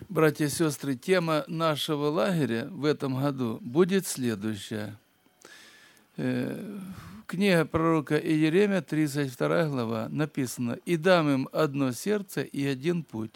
Братья и сестры, тема нашего лагеря в этом году будет следующая. Книга пророка Иеремия, 32 глава, написано: «И дам им одно сердце и один путь».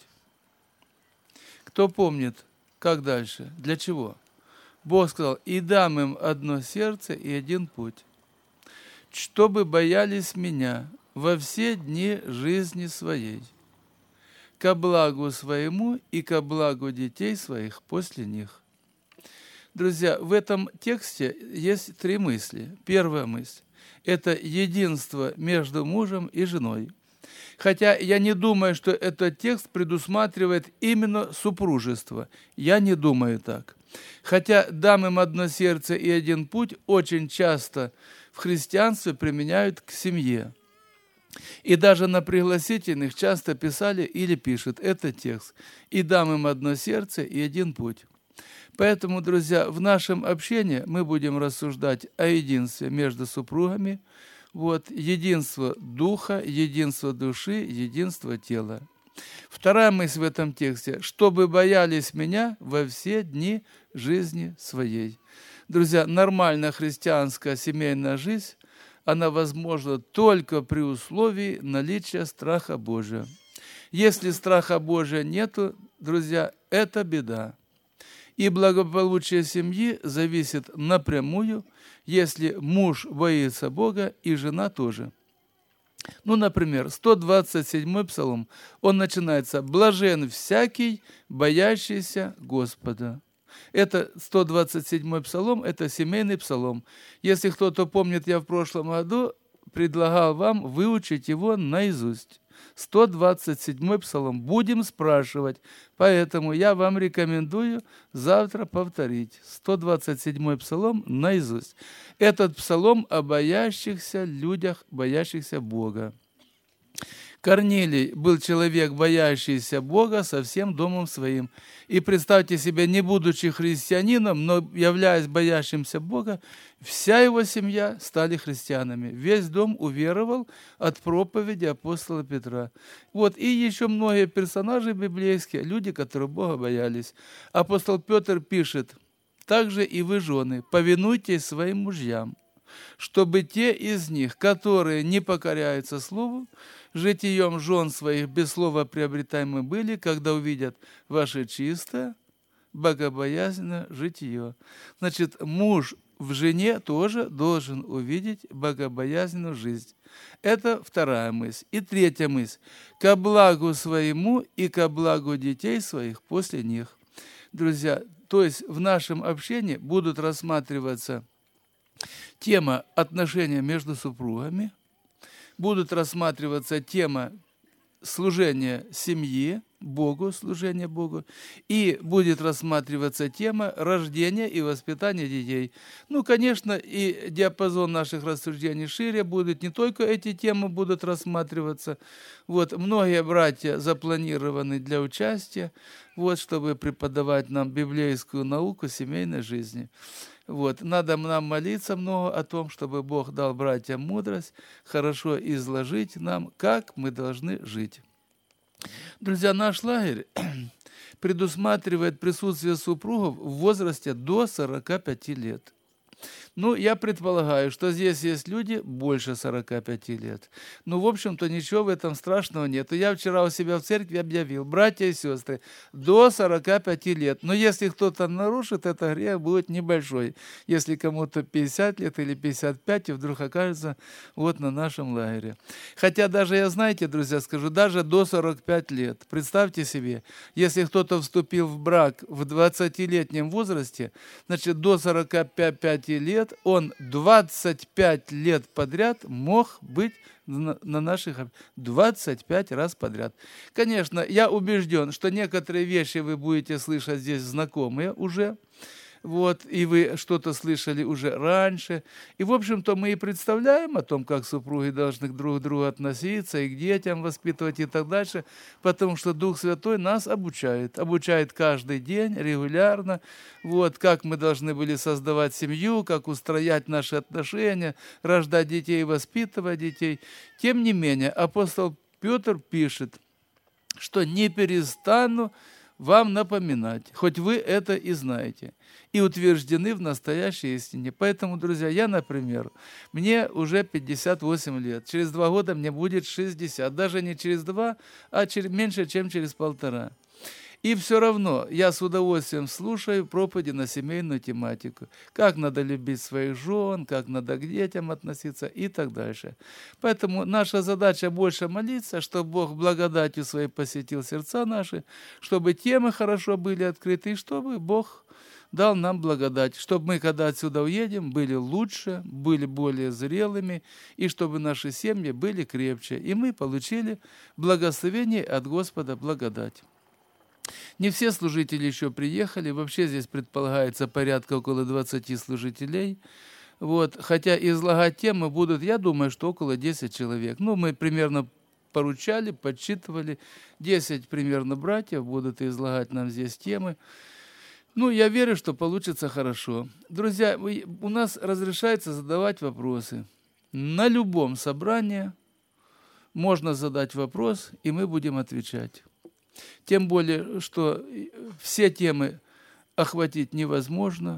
Кто помнит, как дальше, для чего? Бог сказал: «И дам им одно сердце и один путь, чтобы боялись меня во все дни жизни своей, ко благу своему и ко благу детей своих после них». Друзья, в этом тексте есть три мысли. Первая мысль – это единство между мужем и женой. Хотя я не думаю, что этот текст предусматривает именно супружество. Я не думаю так. Хотя «дам им одно сердце и один путь» очень часто в христианстве применяют к семье. И даже на пригласительных часто писали или пишут этот текст: «И дам им одно сердце и один путь». Поэтому, друзья, в нашем общении мы будем рассуждать о единстве между супругами, единство духа, единство души, единство тела. Вторая мысль в этом тексте: «чтобы боялись меня во все дни жизни своей». Друзья, нормальная христианская семейная жизнь, она возможна только при условии наличия страха Божия. Если страха Божия нету, друзья, это беда. И благополучие семьи зависит напрямую, если муж боится Бога и жена тоже. Например, 127-й псалом, он начинается: «Блажен всякий, боящийся Господа». Это 127-й псалом, это семейный псалом. Если кто-то помнит, я в прошлом году предлагал вам выучить его наизусть. 127-й псалом. Будем спрашивать. Поэтому я вам рекомендую завтра повторить 127-й псалом наизусть. Этот псалом о боящихся людях, боящихся Бога. Корнилий был человек, боящийся Бога со всем домом своим. И представьте себе, не будучи христианином, но являясь боящимся Бога, вся его семья стали христианами. Весь дом уверовал от проповеди апостола Петра. И еще многие персонажи библейские, люди, которые Бога боялись. Апостол Петр пишет: «Также и вы, жены, повинуйтесь своим мужьям, чтобы те из них, которые не покоряются слову, житием жен своих без слова приобретаемы были, когда увидят ваше чистое, богобоязненное житие». Значит, муж в жене тоже должен увидеть богобоязненную жизнь. Это вторая мысль. И третья мысль: ко благу своему и ко благу детей своих после них. Друзья, то есть в нашем общении будут рассматриваться тема отношения между супругами, будут рассматриваться тема служения семье, Богу, служения Богу, и будет рассматриваться тема рождения и воспитания детей. Конечно, и диапазон наших рассуждений шире будет, не только эти темы будут рассматриваться. Многие братья запланированы для участия, чтобы преподавать нам библейскую науку семейной жизни. Надо нам молиться много о том, чтобы Бог дал братьям мудрость, хорошо изложить нам, как мы должны жить. Друзья, наш лагерь предусматривает присутствие супругов в возрасте до 45 лет. Я предполагаю, что здесь есть люди больше 45 лет. В общем-то, ничего в этом страшного нет. Я вчера у себя в церкви объявил: братья и сестры, до 45 лет. Но если кто-то нарушит, это грех будет небольшой. Если кому-то 50 лет или 55, и вдруг окажется на нашем лагере. Хотя даже, я знаете, друзья, скажу, даже до 45 лет. Представьте себе, если кто-то вступил в брак в 20-летнем возрасте, значит, до 45 лет он 25 лет подряд мог быть на наших 25 раз подряд. Конечно, я убежден, что некоторые вещи вы будете слышать здесь знакомые уже, и вы что-то слышали уже раньше. И, в общем-то, мы и представляем о том, как супруги должны друг к другу относиться, и к детям воспитывать и так дальше, потому что Дух Святой нас обучает каждый день, регулярно, как мы должны были создавать семью, как устроять наши отношения, рождать детей, воспитывать детей. Тем не менее, апостол Петр пишет, что не перестану вам напоминать, хоть вы это и знаете, и утверждены в настоящей истине. Поэтому, друзья, я, например, мне уже 58 лет, через 2 года мне будет 60, даже не через 2, а меньше, чем через 1,5. И все равно я с удовольствием слушаю проповеди на семейную тематику. Как надо любить своих жен, как надо к детям относиться и так дальше. Поэтому наша задача больше молиться, чтобы Бог благодатью своей посетил сердца наши, чтобы темы хорошо были открыты, и чтобы Бог дал нам благодать, чтобы мы, когда отсюда уедем, были лучше, были более зрелыми, и чтобы наши семьи были крепче, и мы получили благословение от Господа, благодать. Не все служители еще приехали, вообще здесь предполагается порядка около 20 служителей. Вот. Хотя излагать темы будут, я думаю, что около 10 человек. Ну, мы примерно поручали, подсчитывали, 10 примерно братьев будут излагать нам здесь темы. Ну, я верю, что получится хорошо. Друзья, у нас разрешается задавать вопросы. На любом собрании можно задать вопрос, и мы будем отвечать. Тем более, что все темы охватить невозможно,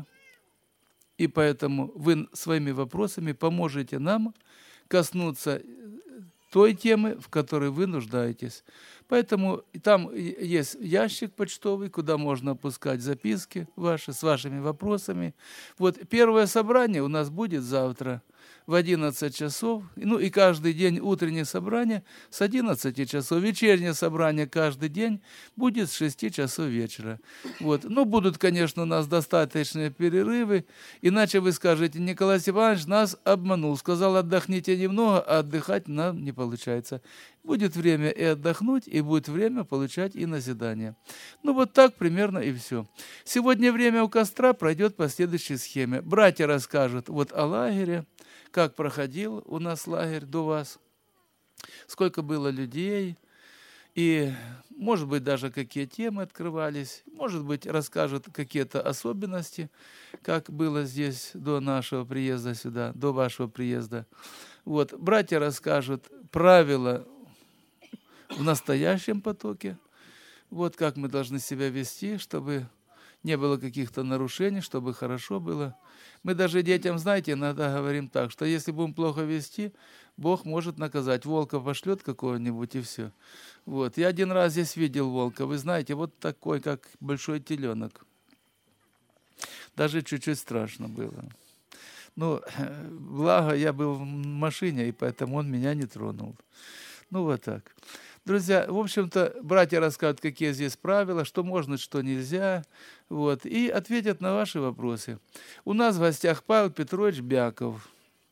и поэтому вы своими вопросами поможете нам коснуться той темы, в которой вы нуждаетесь. Поэтому там есть ящик почтовый, куда можно опускать записки ваши с вашими вопросами. Вот первое собрание у нас будет завтра в 11 часов. Ну и каждый день утреннее собрание с 11 часов. Вечернее собрание каждый день будет с 6 часов вечера. Вот. Ну, будут, конечно, у нас достаточные перерывы. Иначе вы скажете, Николай Иванович нас обманул. Сказал, отдохните немного, а отдыхать нам не получается. Будет время и отдохнуть, и будет время получать и назидание. Ну, вот так примерно и все. Сегодня время у костра пройдет по следующей схеме. Братья расскажут вот о лагере, как проходил у нас лагерь до вас, сколько было людей, и, может быть, даже какие темы открывались, может быть, расскажут какие-то особенности, как было здесь до нашего приезда сюда, до вашего приезда. Вот, братья расскажут правила в настоящем потоке, вот как мы должны себя вести, чтобы не было каких-то нарушений, чтобы хорошо было. Мы даже детям, знаете, иногда говорим так, что если будем плохо вести, Бог может наказать. Волка пошлет какого-нибудь и все. Вот. Я один раз здесь видел волка, вы знаете, вот такой, как большой теленок. Даже чуть-чуть страшно было. Ну, благо я был в машине, и поэтому он меня не тронул. Ну, вот так. Друзья, в общем-то, братья расскажут, какие здесь правила, что можно, что нельзя, вот, и ответят на ваши вопросы. У нас в гостях Павел Петрович Бяков.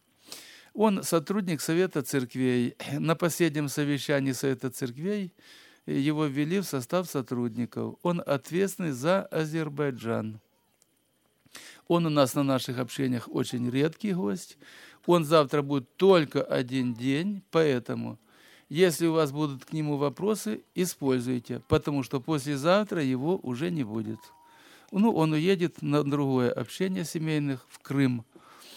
Он сотрудник Совета Церквей. На последнем совещании Совета Церквей его ввели в состав сотрудников. Он ответственный за Азербайджан. Он у нас на наших общениях очень редкий гость. Он завтра будет только 1 день, поэтому... Если у вас будут к нему вопросы, используйте, потому что послезавтра его уже не будет. Ну, он уедет на другое общение семейных в Крым.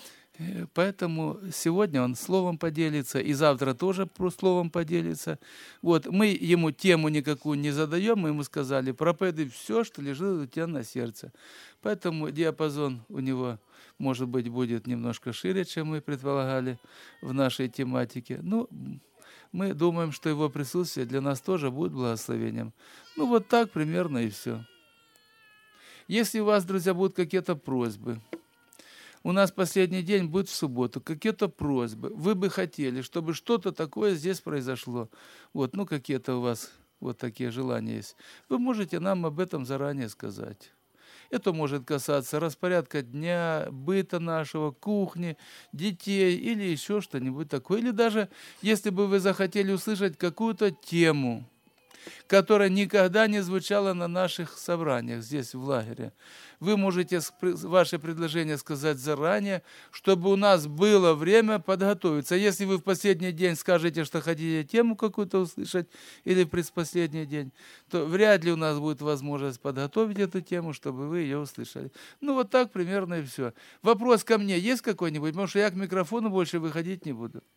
Поэтому сегодня он словом поделится, и завтра тоже словом поделится. Вот, мы ему тему никакую не задаем, мы ему сказали, проповедуй все, что лежит у тебя на сердце. Поэтому диапазон у него, может быть, будет немножко шире, чем мы предполагали в нашей тематике. Ну, мы думаем, что его присутствие для нас тоже будет благословением. Ну, вот так примерно и все. Если у вас, друзья, будут какие-то просьбы, у нас последний день будет в субботу, какие-то просьбы, вы бы хотели, чтобы что-то такое здесь произошло, вот, ну, какие-то у вас вот такие желания есть, вы можете нам об этом заранее сказать. Это может касаться распорядка дня, быта нашего, кухни, детей или еще что-нибудь такое. Или даже, если бы вы захотели услышать какую-то тему, которая никогда не звучала на наших собраниях здесь, в лагере. Вы можете ваше предложение сказать заранее, чтобы у нас было время подготовиться. Если вы в последний день скажете, что хотите тему какую-то услышать, или в предпоследний день, то вряд ли у нас будет возможность подготовить эту тему, чтобы вы ее услышали. Ну, вот так примерно и все. Вопрос ко мне есть какой-нибудь? Потому что я к микрофону больше выходить не буду.